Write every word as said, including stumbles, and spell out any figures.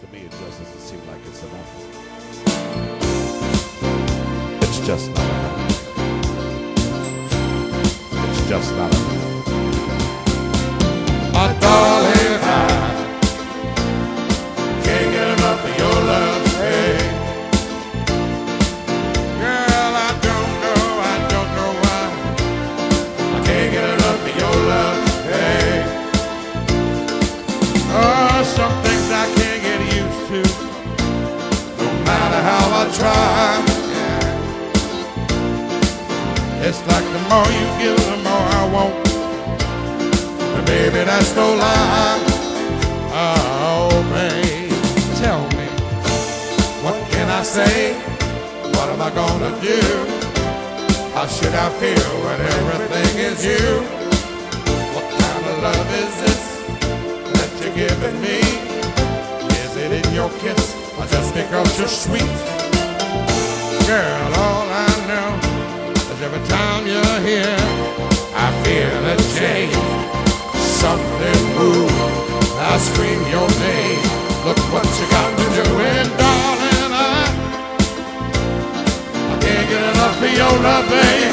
To me, it just doesn't seem like it's enough. It's just not enough. It's just not enough. My darling, I can't get enough of your love, hey. Girl, I don't know, I don't know why I can't get enough of your love, hey. Oh, some things I can't get used to, no matter how I try, yeah. It's like the more you give, the more I want. But baby, that's no lie. Oh, babe, tell me, what can I say? What am I gonna do? How should I feel when everything is you? What kind of love is this that you're giving me? Is it in your kiss or just because you're sweet? Girl, all I know is every time you're here, I feel a change. Something move, I scream your name. Look what you got me doing, darling. I, I can't get enough of your love, babe.